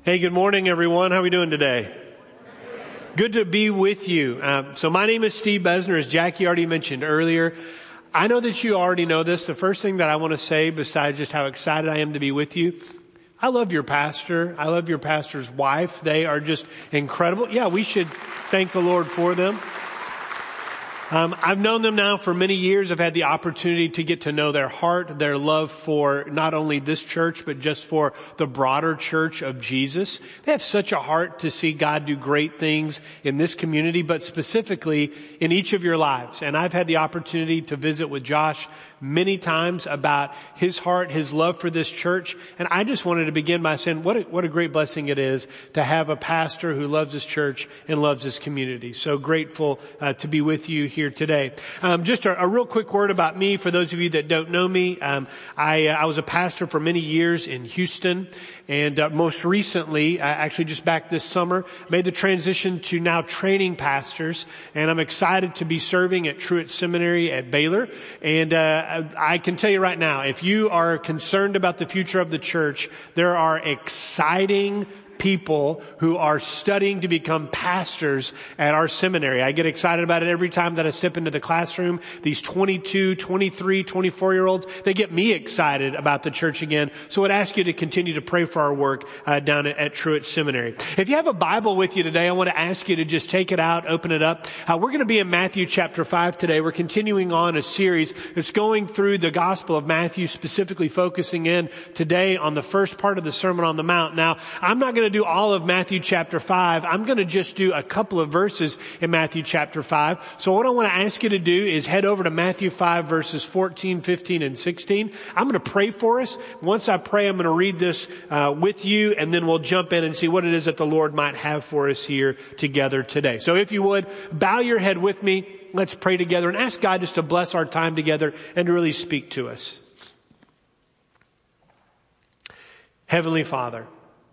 Hey, good morning, everyone. How are we doing today? Good to be with you. So my name is Steve Besner, as Jackie already mentioned earlier. I know that you already know this. The first thing that I want to say, besides just how excited I am to be with you, I love your pastor. I love your pastor's wife. They are just incredible. Yeah, we should thank the Lord for them. I've known them now for many years. I've had the opportunity to get to know their heart, their love for not only this church, but just for the broader church of Jesus. They have such a heart to see God do great things in this community, but specifically in each of your lives. And I've had the opportunity to visit with Josh many times about his heart, his love for this church. And I just wanted to begin by saying what a great blessing it is to have a pastor who loves this church and loves this community. So grateful to be with you here today. Just a real quick word about me for those of you that don't know me. I was a pastor for many years in Houston, and most recently, actually just back this summer, made the transition to now training pastors. And I'm excited to be serving at Truett Seminary at Baylor. And I can tell you right now, if you are concerned about the future of the church, there are exciting people who are studying to become pastors at our seminary. I get excited about it every time that I step into the classroom. These 22, 23, 24-year-olds, they get me excited about the church again. So I'd ask you to continue to pray for our work down at Truett Seminary. If you have a Bible with you today, I want to ask you to just take it out, open it up. We're going to be in Matthew chapter 5 today. We're continuing on a series that's going through the Gospel of Matthew, specifically focusing in today on the first part of the Sermon on the Mount. Now, I'm not going to do all of Matthew chapter 5. I'm going to just do a couple of verses in Matthew chapter 5. So what I want to ask you to do is head over to Matthew 5 verses 14, 15, and 16. I'm going to pray for us. Once I pray, I'm going to read this with you, and then we'll jump in and see what it is that the Lord might have for us here together today. So if you would, bow your head with me. Let's pray together and ask God just to bless our time together and to really speak to us. Heavenly Father,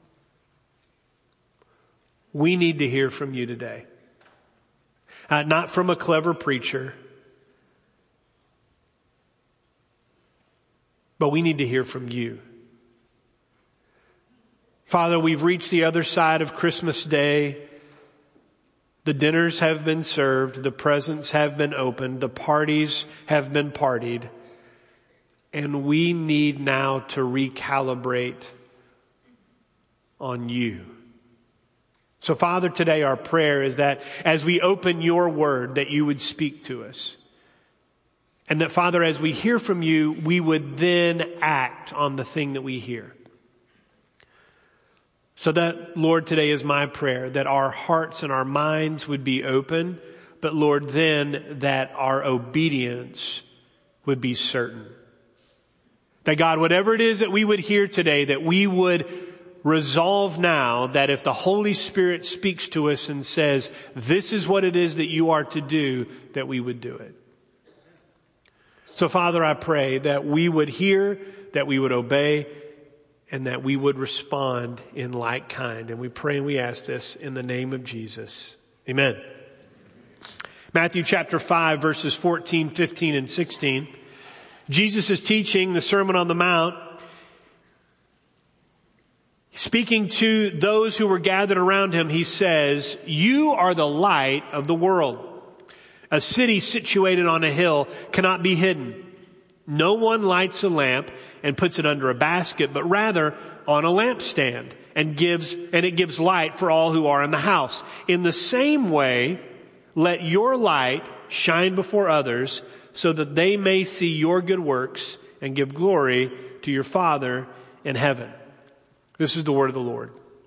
we need to hear from you today. Not from a clever preacher, but we need to hear from you. Father, we've reached the other side of Christmas Day. The dinners have been served. The presents have been opened. The parties have been partied. And we need now to recalibrate on you. So, Father, today our prayer is that as we open your word, that you would speak to us. And that, Father, as we hear from you, we would then act on the thing that we hear. So that, Lord, today is my prayer, that our hearts and our minds would be open, but, Lord, then that our obedience would be certain. That, God, whatever it is that we would hear today, that we would resolve now that if the Holy Spirit speaks to us and says, this is what it is that you are to do, that we would do it. So, Father, I pray that we would hear, that we would obey, and that we would respond in like kind. And we pray and we ask this in the name of Jesus. Amen. Matthew chapter 5, verses 14, 15, and 16. Jesus is teaching the Sermon on the Mount. Speaking to those who were gathered around him, he says, "You are the light of the world. A city situated on a hill cannot be hidden. No one lights a lamp and puts it under a basket, but rather on a lampstand, and it gives light for all who are in the house. In the same way, let your light shine before others, so that they may see your good works and give glory to your Father in heaven." This is the word of the Lord.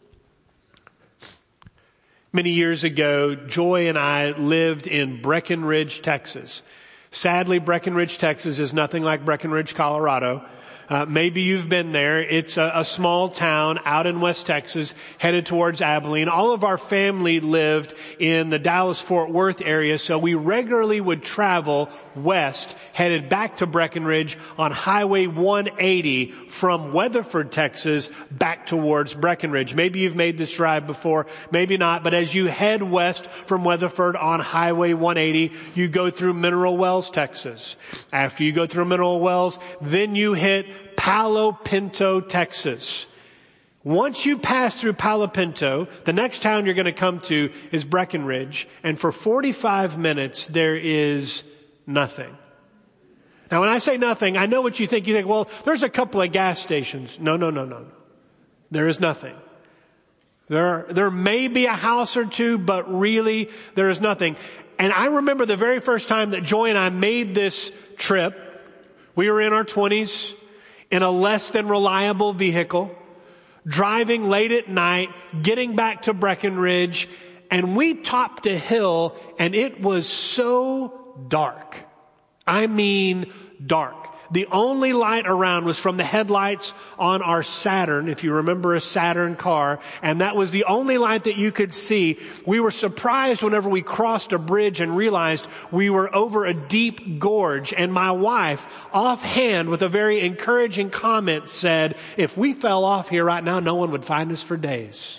Many years ago, Joy and I lived in Breckenridge, Texas. Sadly, Breckenridge, Texas is nothing like Breckenridge, Colorado. Maybe you've been there. It's a small town out in West Texas, headed towards Abilene. All of our family lived in the Dallas-Fort Worth area, so we regularly would travel west, headed back to Breckenridge on Highway 180 from Weatherford, Texas, back towards Breckenridge. Maybe you've made this drive before, maybe not, but as you head west from Weatherford on Highway 180, you go through Mineral Wells, Texas. After you go through Mineral Wells, then you hit Palo Pinto, Texas. Once you pass through Palo Pinto, the next town you're going to come to is Breckenridge, and for 45 minutes there is nothing. Now when I say nothing, I know what you think. You think, well, there's a couple of gas stations. No. There is nothing. There may be a house or two, but really there is nothing. And I remember the very first time that Joy and I made this trip. We were in our 20s in a less than reliable vehicle, driving late at night, getting back to Breckenridge, and we topped a hill and it was so dark. I mean dark. The only light around was from the headlights on our Saturn, if you remember a Saturn car, and that was the only light that you could see. We were surprised whenever we crossed a bridge and realized we were over a deep gorge, and my wife, offhand, with a very encouraging comment, said, if we fell off here right now, no one would find us for days.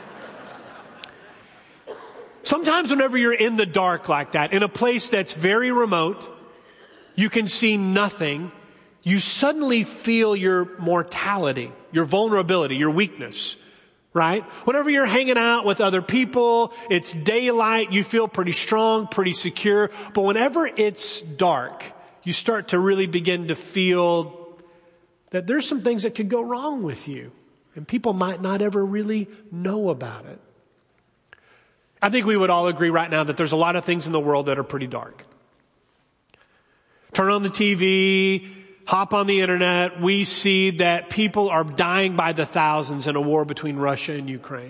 Sometimes whenever you're in the dark like that, in a place that's very remote, you can see nothing, you suddenly feel your mortality, your vulnerability, your weakness, right? Whenever you're hanging out with other people, it's daylight, you feel pretty strong, pretty secure. But whenever it's dark, you start to really begin to feel that there's some things that could go wrong with you. And people might not ever really know about it. I think we would all agree right now that there's a lot of things in the world that are pretty dark. Turn on the TV, hop on the internet, we see that people are dying by the thousands in a war between Russia and Ukraine.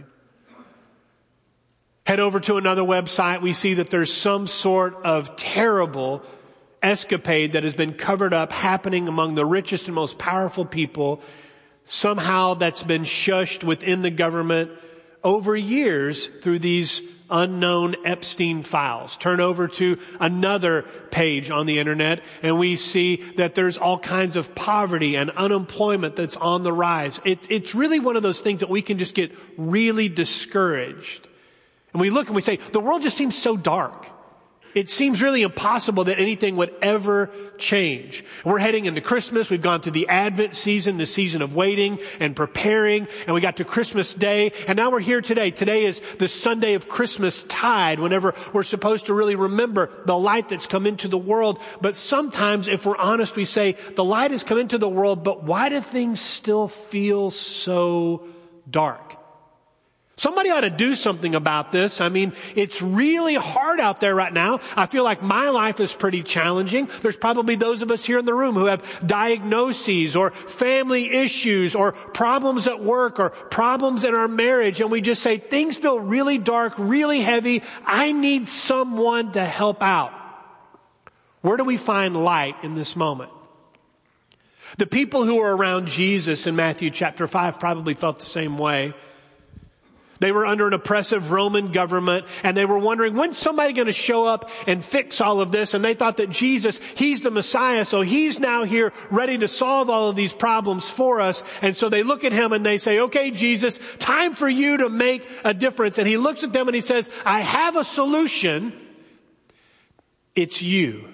Head over to another website, we see that there's some sort of terrible escapade that has been covered up happening among the richest and most powerful people. Somehow that's been shushed within the government over years through these unknown Epstein files. Turn over to another page on the internet and we see that there's all kinds of poverty and unemployment that's on the rise. It's really one of those things that we can just get really discouraged. And we look and we say, the world just seems so dark. It seems really impossible that anything would ever change. We're heading into Christmas. We've gone through the Advent season, the season of waiting and preparing, and we got to Christmas Day, and now we're here today. Today is the Sunday of Christmas tide, whenever we're supposed to really remember the light that's come into the world. But sometimes, if we're honest, we say, the light has come into the world, but why do things still feel so dark? Somebody ought to do something about this. I mean, it's really hard out there right now. I feel like my life is pretty challenging. There's probably those of us here in the room who have diagnoses or family issues or problems at work or problems in our marriage. And we just say, things feel really dark, really heavy. I need someone to help out. Where do we find light in this moment? The people who were around Jesus in Matthew chapter 5 probably felt the same way. They were under an oppressive Roman government, and they were wondering, when's somebody going to show up and fix all of this? And they thought that Jesus, He's the Messiah, so He's now here ready to solve all of these problems for us. And so they look at Him and they say, okay, Jesus, time for you to make a difference. And He looks at them and He says, I have a solution. It's you.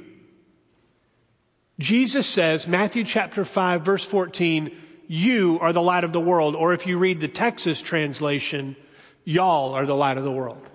Jesus says, Matthew chapter 5, verse 14, you are the light of the world. Or if you read the Texas translation, y'all are the light of the world.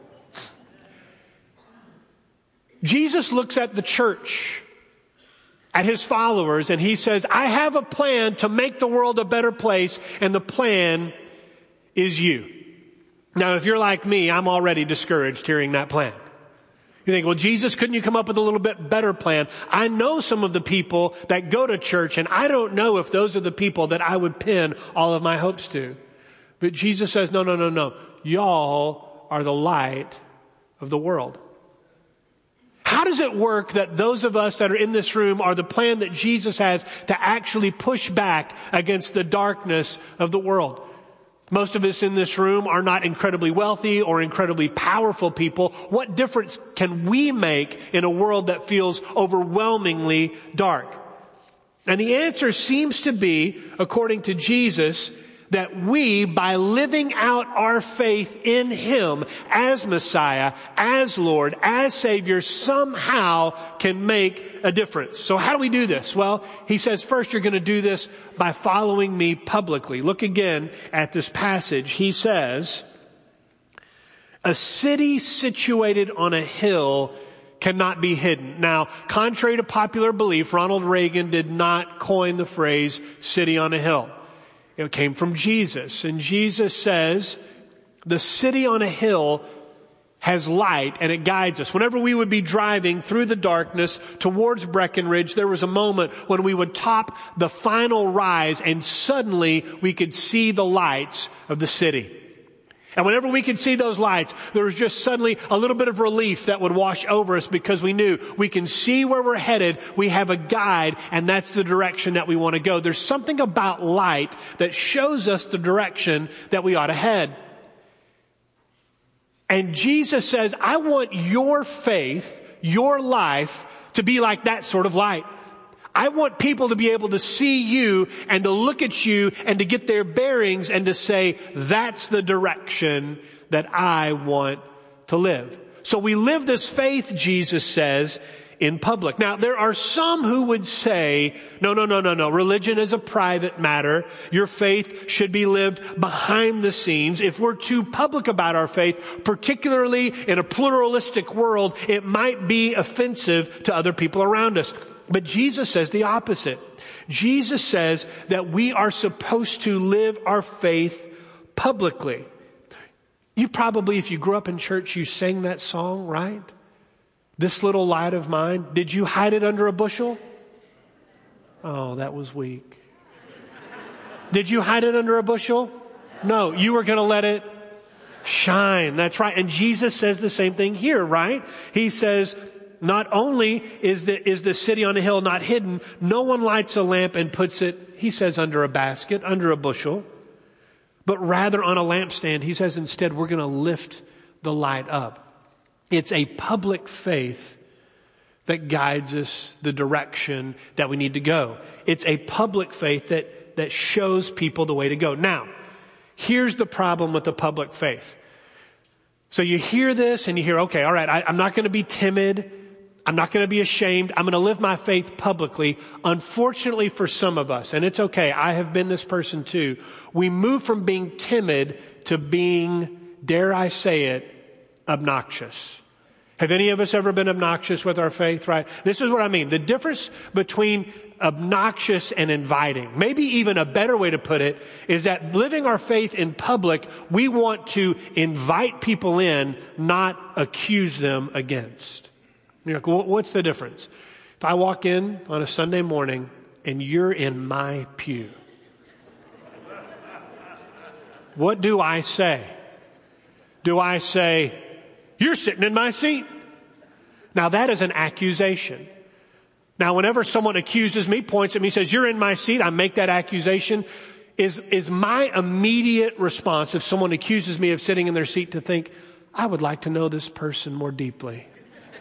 Jesus looks at the church, at His followers, and He says, I have a plan to make the world a better place, and the plan is you. Now, if you're like me, I'm already discouraged hearing that plan. You think, well, Jesus, couldn't you come up with a little bit better plan? I know some of the people that go to church, and I don't know if those are the people that I would pin all of my hopes to. But Jesus says, no. Y'all are the light of the world. How does it work that those of us that are in this room are the plan that Jesus has to actually push back against the darkness of the world? Most of us in this room are not incredibly wealthy or incredibly powerful people. What difference can we make in a world that feels overwhelmingly dark? And the answer seems to be, according to Jesus, that we, by living out our faith in Him as Messiah, as Lord, as Savior, somehow can make a difference. So how do we do this? Well, He says, first, you're going to do this by following me publicly. Look again at this passage. He says, a city situated on a hill cannot be hidden. Now, contrary to popular belief, Ronald Reagan did not coin the phrase city on a hill. It came from Jesus. And Jesus says, the city on a hill has light and it guides us. Whenever we would be driving through the darkness towards Breckenridge, there was a moment when we would top the final rise and suddenly we could see the lights of the city. And whenever we could see those lights, there was just suddenly a little bit of relief that would wash over us because we knew we can see where we're headed. We have a guide, and that's the direction that we want to go. There's something about light that shows us the direction that we ought to head. And Jesus says, I want your faith, your life, to be like that sort of light. I want people to be able to see you and to look at you and to get their bearings and to say, that's the direction that I want to live. So we live this faith, Jesus says, in public. Now, there are some who would say, no. Religion is a private matter. Your faith should be lived behind the scenes. If we're too public about our faith, particularly in a pluralistic world, it might be offensive to other people around us. But Jesus says the opposite. Jesus says that we are supposed to live our faith publicly. You probably, if you grew up in church, you sang that song, right? This little light of mine. Did you hide it under a bushel? Oh, that was weak. Did you hide it under a bushel? No, you were going to let it shine. That's right. And Jesus says the same thing here, right? He says, not only is the city on a hill not hidden, no one lights a lamp and puts it, he says, under a basket, under a bushel, but rather on a lampstand. He says instead, we're going to lift the light up. It's a public faith that guides us the direction that we need to go. It's a public faith that shows people the way to go. Now, here's the problem with the public faith. So you hear this and you hear, okay, all right, I'm not going to be timid. I'm not going to be ashamed. I'm going to live my faith publicly. Unfortunately for some of us, and it's okay, I have been this person too, we move from being timid to being, dare I say it, obnoxious. Have any of us ever been obnoxious with our faith, right? This is what I mean. The difference between obnoxious and inviting, maybe even a better way to put it, is that living our faith in public, we want to invite people in, not accuse them against. You're like, well, what's the difference? If I walk in on a Sunday morning and you're in my pew, what do I say? Do I say, you're sitting in my seat? Now that is an accusation. Now whenever someone accuses me, points at me, says, you're in my seat, I make that accusation. Is my immediate response if someone accuses me of sitting in their seat to think, I would like to know this person more deeply?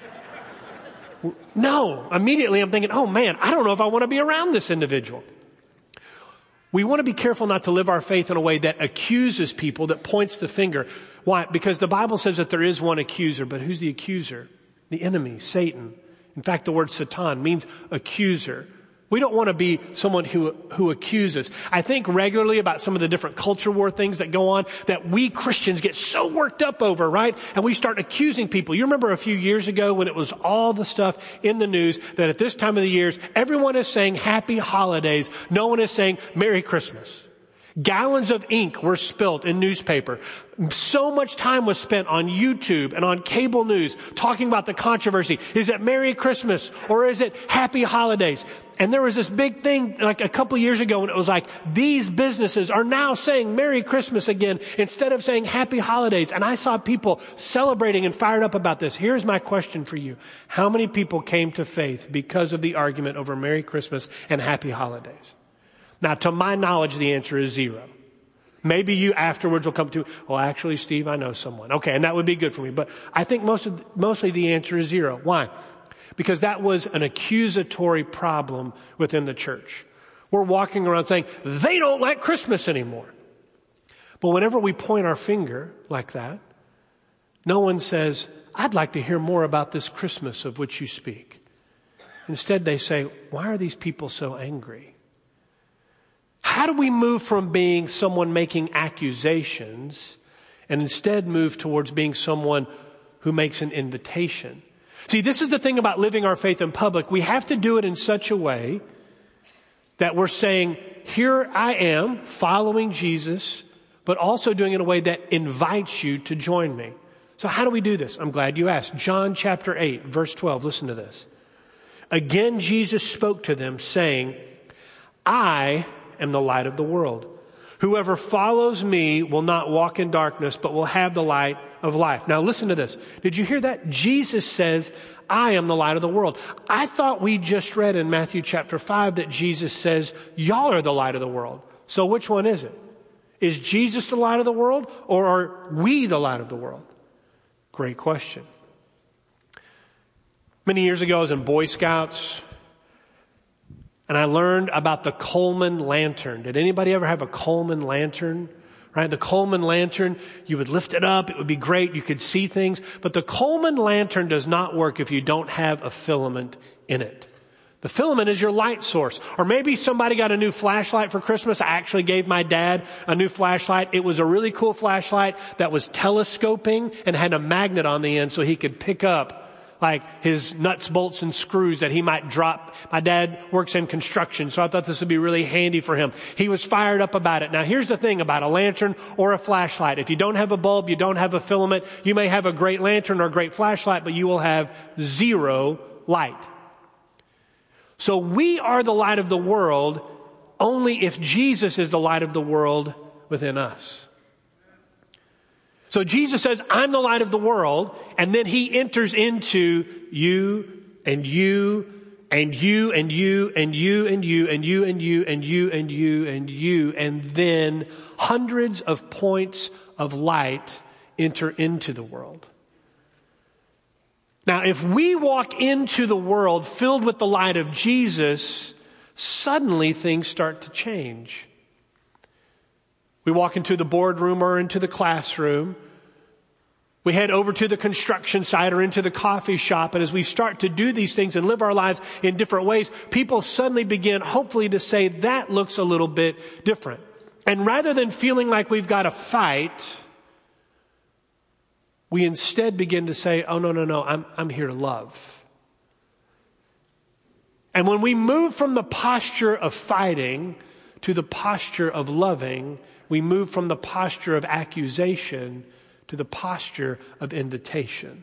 No, immediately I'm thinking, oh man, I don't know if I want to be around this individual. We want to be careful not to live our faith in a way that accuses people, that points the finger. Why? Because the Bible says that there is one accuser, but who's the accuser? The enemy, Satan. In fact, the word Satan means accuser. We don't want to be someone who accuses. I think regularly about some of the different culture war things that go on that we Christians get so worked up over, right? And we start accusing people. You remember a few years ago when it was all the stuff in the news that at this time of the year, everyone is saying happy holidays. No one is saying Merry Christmas. Gallons of ink were spilt in newspaper. So much time was spent on YouTube and on cable news talking about the controversy. Is it Merry Christmas or is it Happy Holidays? And there was this big thing like a couple years ago when it was like, these businesses are now saying Merry Christmas again instead of saying Happy Holidays. And I saw people celebrating and fired up about this. Here's my question for you. How many people came to faith because of the argument over Merry Christmas and Happy Holidays? Now, to my knowledge, the answer is 0. Maybe you afterwards will come to, well, actually, Steve, I know someone. Okay, and that would be good for me. But I think mostly the answer is 0. Why? Because that was an accusatory problem within the church. We're walking around saying, they don't like Christmas anymore. But whenever we point our finger like that, no one says, I'd like to hear more about this Christmas of which you speak. Instead, they say, why are these people so angry? How do we move from being someone making accusations and instead move towards being someone who makes an invitation? See, this is the thing about living our faith in public. We have to do it in such a way that we're saying, here I am following Jesus, but also doing it in a way that invites you to join me. So how do we do this? I'm glad you asked. John chapter 8, verse 12. Listen to this. Again, Jesus spoke to them saying, I am the light of the world. Whoever follows me will not walk in darkness, but will have the light of life. Now listen to this. Did you hear that? Jesus says, I am the light of the world. I thought we just read in Matthew chapter 5 that Jesus says, y'all are the light of the world. So which one is it? Is Jesus the light of the world, or are we the light of the world? Great question. Many years ago, I was in Boy Scouts, and I learned about the Coleman lantern. Did anybody ever have a Coleman lantern? Right? The Coleman lantern, you would lift it up. It would be great. You could see things. But the Coleman lantern does not work if you don't have a filament in it. The filament is your light source. Or maybe somebody got a new flashlight for Christmas. I actually gave my dad a new flashlight. It was a really cool flashlight that was telescoping and had a magnet on the end so he could pick up like his nuts, bolts, and screws that he might drop. My dad works in construction, so I thought this would be really handy for him. He was fired up about it. Now, here's the thing about a lantern or a flashlight. If you don't have a bulb, you don't have a filament, you may have a great lantern or a great flashlight, but you will have zero light. So we are the light of the world only if Jesus is the light of the world within us. So Jesus says, I'm the light of the world, and then he enters into you and you and you and you and you and you and you and you and you and you and you, and then hundreds of points of light enter into the world. Now, if we walk into the world filled with the light of Jesus, suddenly things start to change. We walk into the boardroom or into the classroom. We head over to the construction site or into the coffee shop. And as we start to do these things and live our lives in different ways, people suddenly begin, hopefully, to say, that looks a little bit different. And rather than feeling like we've got to fight, we instead begin to say, oh, no, I'm here to love. And when we move from the posture of fighting to the posture of loving, we move from the posture of accusation to the posture of invitation.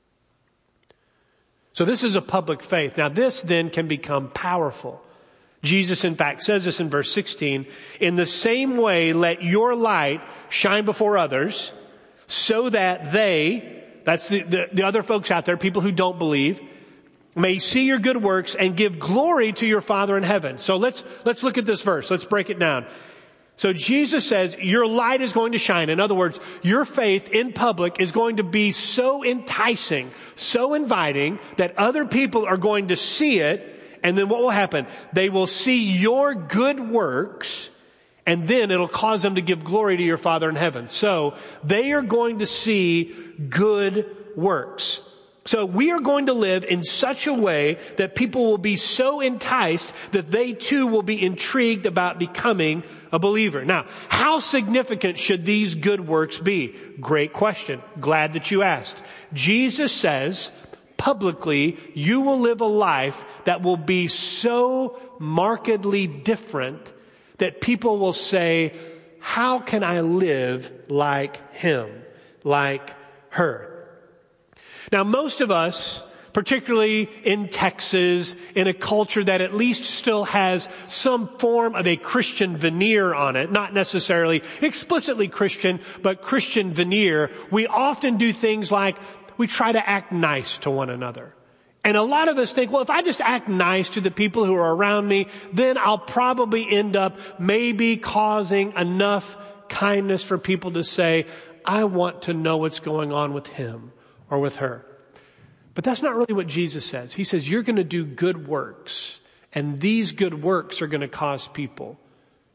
So this is a public faith. Now this then can become powerful. Jesus, in fact, says this in verse 16, in the same way, let your light shine before others so that they, that's the other folks out there, people who don't believe, may see your good works and give glory to your Father in heaven. So let's look at this verse. Let's break it down. So Jesus says your light is going to shine. In other words, your faith in public is going to be so enticing, so inviting that other people are going to see it. And then what will happen? They will see your good works, and then it'll cause them to give glory to your Father in heaven. So they are going to see good works. So we are going to live in such a way that people will be so enticed that they too will be intrigued about becoming a believer. Now, how significant should these good works be? Great question. Glad that you asked. Jesus says, publicly, you will live a life that will be so markedly different that people will say, how can I live like him, like her? Now, most of us, particularly in Texas, in a culture that at least still has some form of a Christian veneer on it, not necessarily explicitly Christian, but Christian veneer, we often do things like we try to act nice to one another. And a lot of us think, well, if I just act nice to the people who are around me, then I'll probably end up maybe causing enough kindness for people to say, I want to know what's going on with him or with her. But that's not really what Jesus says. He says you're going to do good works, and these good works are going to cause people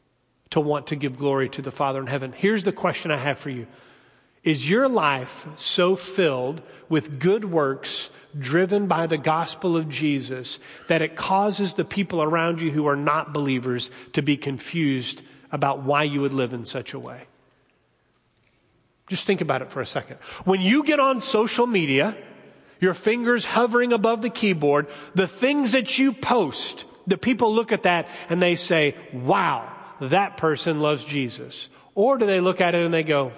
to want to give glory to the Father in heaven. Here's the question I have for you. Is your life so filled with good works driven by the gospel of Jesus that it causes the people around you who are not believers to be confused about why you would live in such a way? Just think about it for a second. When you get on social media, your fingers hovering above the keyboard, the things that you post, the people look at that and they say, wow, that person loves Jesus. Or do they look at it and they go,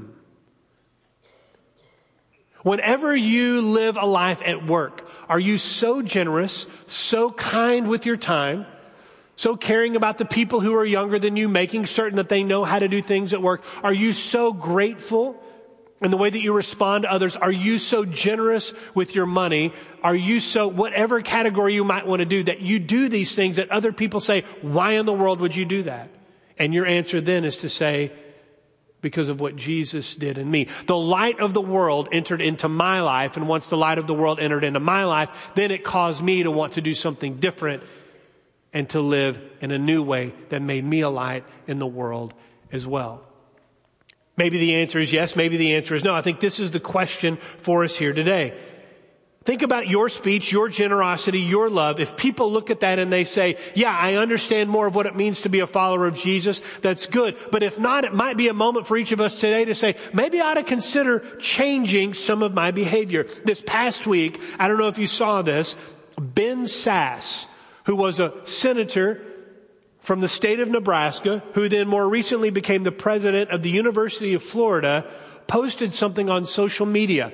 Whenever you live a life at work, are you so generous, so kind with your time, so caring about the people who are younger than you, making certain that they know how to do things at work? Are you so grateful in the way that you respond to others? Are you so generous with your money? Are you so, whatever category you might want to do, that you do these things that other people say, why in the world would you do that? And your answer then is to say, because of what Jesus did in me. The light of the world entered into my life, and once the light of the world entered into my life, then it caused me to want to do something different and to live in a new way that made me a light in the world as well. Maybe the answer is yes, maybe the answer is no. I think this is the question for us here today. Think about your speech, your generosity, your love. If people look at that and they say, yeah, I understand more of what it means to be a follower of Jesus, that's good. But if not, it might be a moment for each of us today to say, maybe I ought to consider changing some of my behavior. This past week, I don't know if you saw this, Ben Sasse, who was a senator from the state of Nebraska, who then more recently became the president of the University of Florida, posted something on social media.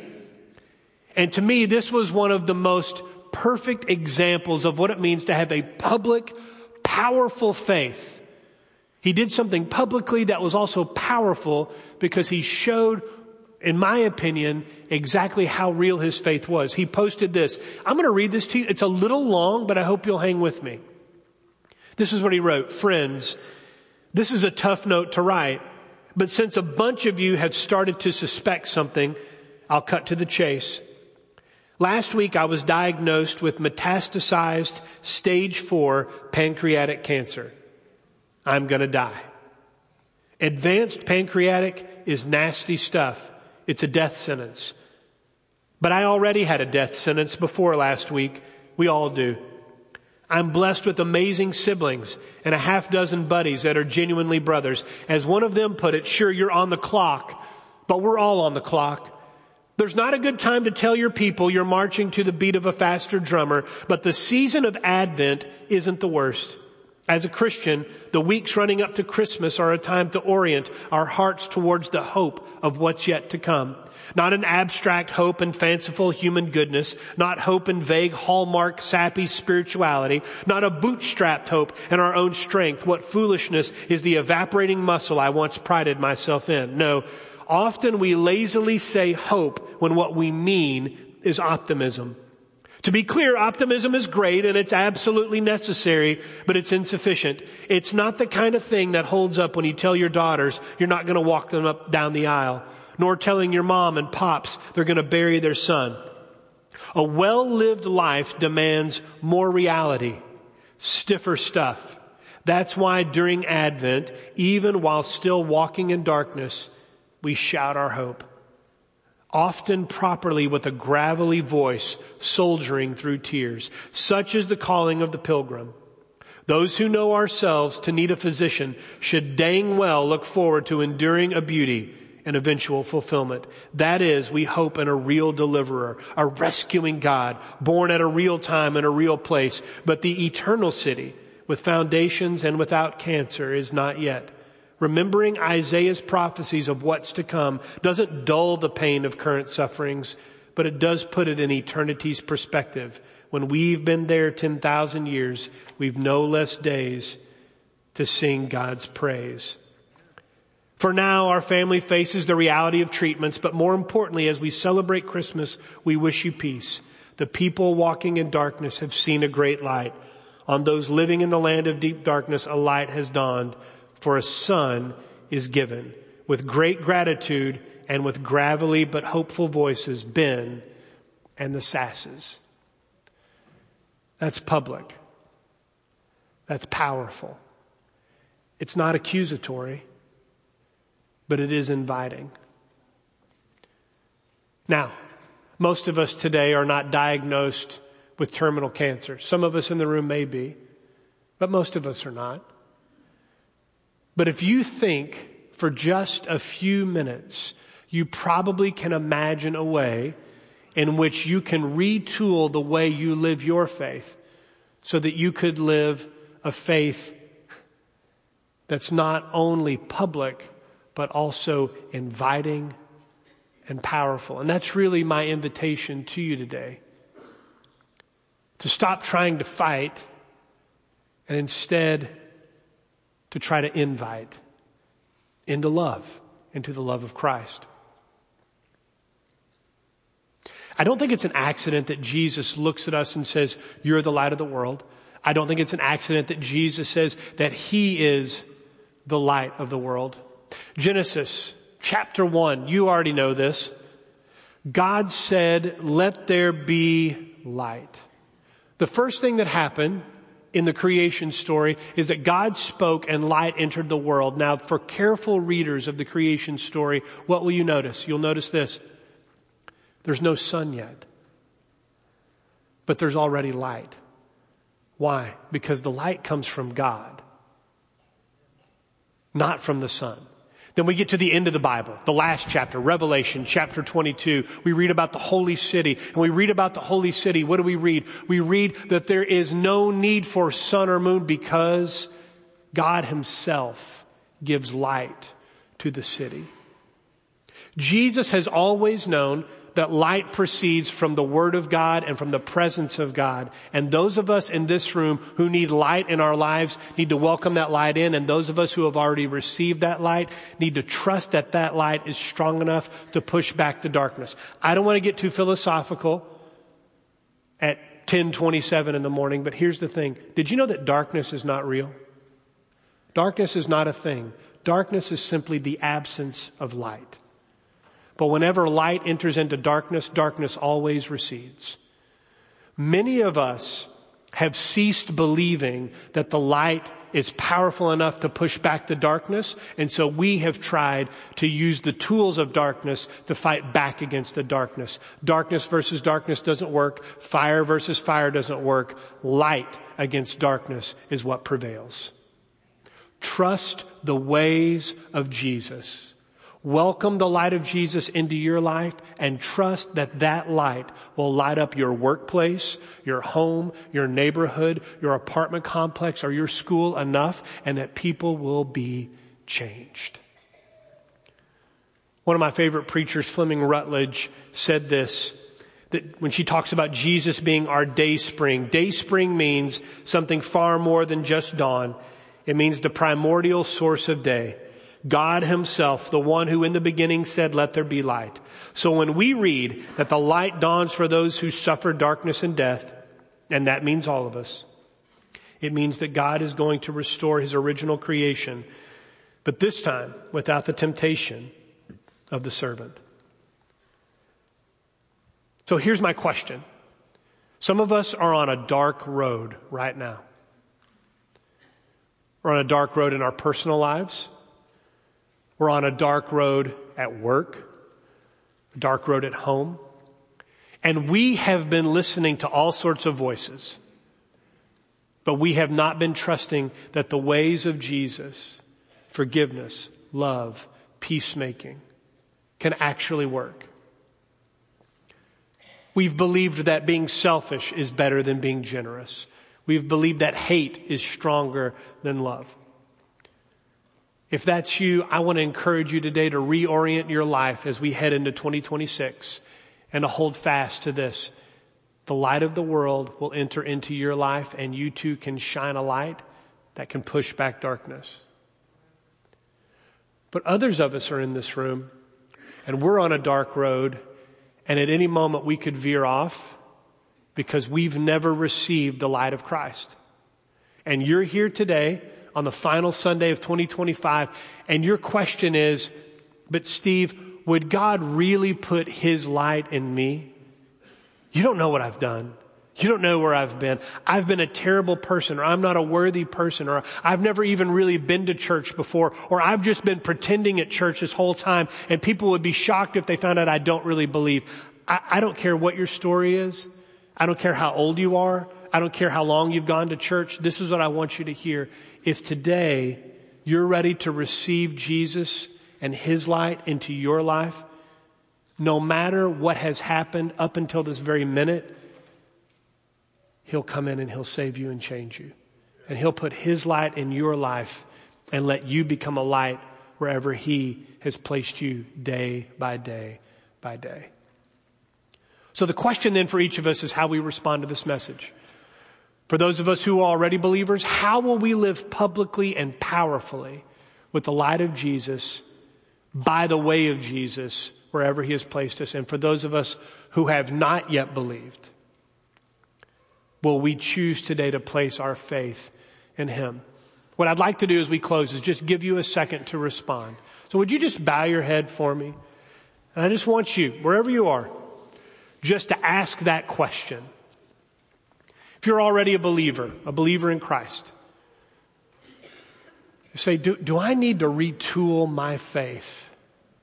And to me, this was one of the most perfect examples of what it means to have a public, powerful faith. He did something publicly that was also powerful because he showed, in my opinion, exactly how real his faith was. He posted this. I'm going to read this to you. It's a little long, but I hope you'll hang with me. This is what he wrote. Friends, this is a tough note to write, but since a bunch of you have started to suspect something, I'll cut to the chase. Last week, I was diagnosed with metastasized stage 4 pancreatic cancer. I'm going to die. Advanced pancreatic is nasty stuff. It's a death sentence. But I already had a death sentence before last week. We all do. I'm blessed with amazing siblings and a half dozen buddies that are genuinely brothers. As one of them put it, sure, you're on the clock, but we're all on the clock. There's not a good time to tell your people you're marching to the beat of a faster drummer, but the season of Advent isn't the worst. As a Christian, the weeks running up to Christmas are a time to orient our hearts towards the hope of what's yet to come. Not an abstract hope and fanciful human goodness, not hope in vague hallmark sappy spirituality, not a bootstrapped hope in our own strength. What foolishness is the evaporating muscle I once prided myself in. No. Often we lazily say hope when what we mean is optimism. To be clear, optimism is great and it's absolutely necessary, but it's insufficient. It's not the kind of thing that holds up when you tell your daughters you're not going to walk them up down the aisle, nor telling your mom and pops they're going to bury their son. A well-lived life demands more reality, stiffer stuff. That's why during Advent, even while still walking in darkness, we shout our hope, often properly with a gravelly voice soldiering through tears. Such is the calling of the pilgrim. Those who know ourselves to need a physician should dang well look forward to enduring a beauty and eventual fulfillment. That is, we hope in a real deliverer, a rescuing God, born at a real time in a real place. But the eternal city, with foundations and without cancer, is not yet. Remembering Isaiah's prophecies of what's to come doesn't dull the pain of current sufferings, but it does put it in eternity's perspective. When we've been there 10,000 years, we've no less days to sing God's praise. For now, our family faces the reality of treatments, but more importantly, as we celebrate Christmas, we wish you peace. The people walking in darkness have seen a great light. On those living in the land of deep darkness, a light has dawned. For a son is given. With great gratitude and with gravelly but hopeful voices, Ben and the Sasses. That's public. That's powerful. It's not accusatory, but it is inviting. Now, most of us today are not diagnosed with terminal cancer. Some of us in the room may be, but most of us are not. But if you think for just a few minutes, you probably can imagine a way in which you can retool the way you live your faith so that you could live a faith that's not only public, but also inviting and powerful. And that's really my invitation to you today. To stop trying to fight and instead to try to invite into love, into the love of Christ. I don't think it's an accident that Jesus looks at us and says, "You're the light of the world." I don't think it's an accident that Jesus says that He is the light of the world. Genesis chapter 1, you already know this. God said, "Let there be light." The first thing that happened in the creation story is that God spoke and light entered the world. Now, for careful readers of the creation story, what will you notice? You'll notice this. There's no sun yet, but there's already light. Why? Because the light comes from God, not from the sun. Then we get to the end of the Bible, the last chapter, Revelation chapter 22. We read about the holy city. And we read about the holy city. What do we read? We read that there is no need for sun or moon because God Himself gives light to the city. Jesus has always known that light proceeds from the Word of God and from the presence of God. And those of us in this room who need light in our lives need to welcome that light in. And those of us who have already received that light need to trust that that light is strong enough to push back the darkness. I don't want to get too philosophical at 10:27 in the morning, but here's the thing. Did you know that darkness is not real? Darkness is not a thing. Darkness is simply the absence of light. But whenever light enters into darkness, darkness always recedes. Many of us have ceased believing that the light is powerful enough to push back the darkness, and so we have tried to use the tools of darkness to fight back against the darkness. Darkness versus darkness doesn't work. Fire versus fire doesn't work. Light against darkness is what prevails. Trust the ways of Jesus. Welcome the light of Jesus into your life and trust that that light will light up your workplace, your home, your neighborhood, your apartment complex, or your school enough, and that people will be changed. One of my favorite preachers, Fleming Rutledge, said this, that when she talks about Jesus being our day spring means something far more than just dawn. It means the primordial source of day. God Himself, the one who in the beginning said, "Let there be light." So when we read that the light dawns for those who suffer darkness and death, and that means all of us, it means that God is going to restore His original creation, but this time without the temptation of the serpent. So here's my question. Some of us are on a dark road right now. We're on a dark road in our personal lives. We're on a dark road at work, a dark road at home. And we have been listening to all sorts of voices, but we have not been trusting that the ways of Jesus, forgiveness, love, peacemaking, can actually work. We've believed that being selfish is better than being generous. We've believed that hate is stronger than love. If that's you, I want to encourage you today to reorient your life as we head into 2026 and to hold fast to this. The light of the world will enter into your life and you too can shine a light that can push back darkness. But others of us are in this room and we're on a dark road, and at any moment we could veer off because we've never received the light of Christ. And you're here today on the final Sunday of 2025, and your question is, "But Steve, would God really put His light in me? You don't know what I've done. You don't know where I've been. I've been a terrible person, or I'm not a worthy person, or I've never even really been to church before, or I've just been pretending at church this whole time, and people would be shocked if they found out I don't really believe. I don't care what your story is. I don't care how old you are. I don't care how long you've gone to church. This is what I want you to hear. If today you're ready to receive Jesus and His light into your life, no matter what has happened up until this very minute, He'll come in and He'll save you and change you. And He'll put His light in your life and let you become a light wherever He has placed you day by day by day. So the question then for each of us is how we respond to this message. For those of us who are already believers, how will we live publicly and powerfully with the light of Jesus, by the way of Jesus, wherever He has placed us? And for those of us who have not yet believed, will we choose today to place our faith in Him? What I'd like to do as we close is just give you a second to respond. So would you just bow your head for me? And I just want you, wherever you are, just to ask that question. If you're already a believer in Christ, you say, do I need to retool my faith?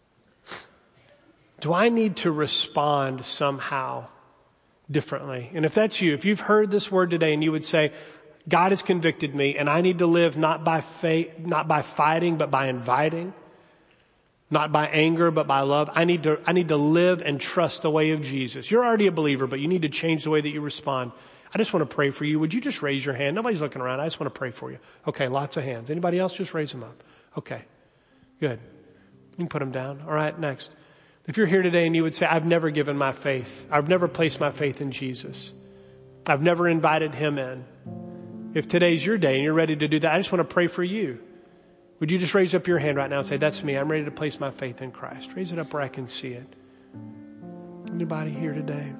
Do I need to respond somehow differently? And if that's you, if you've heard this word today and you would say, God has convicted me and I need to live not by faith, not by fighting, but by inviting, not by anger, but by love. I need to live and trust the way of Jesus. You're already a believer, but you need to change the way that you respond. I just want to pray for you. Would you just raise your hand? Nobody's looking around. I just want to pray for you. Okay, lots of hands. Anybody else? Just raise them up. Okay, good. You can put them down. All right, next. If you're here today and you would say, I've never given my faith. I've never placed my faith in Jesus. I've never invited Him in. If today's your day and you're ready to do that, I just want to pray for you. Would you just raise up your hand right now and say, that's me. I'm ready to place my faith in Christ. Raise it up where I can see it. Anybody here today?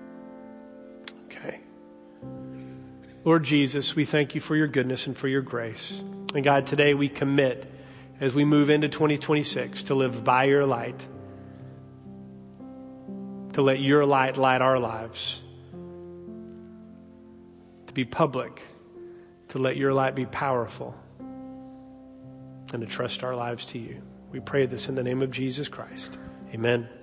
Okay. Lord Jesus, we thank You for Your goodness and for Your grace. And God, today we commit as we move into 2026 to live by Your light, to let Your light light our lives, to be public, to let Your light be powerful, and to trust our lives to You. We pray this in the name of Jesus Christ. Amen.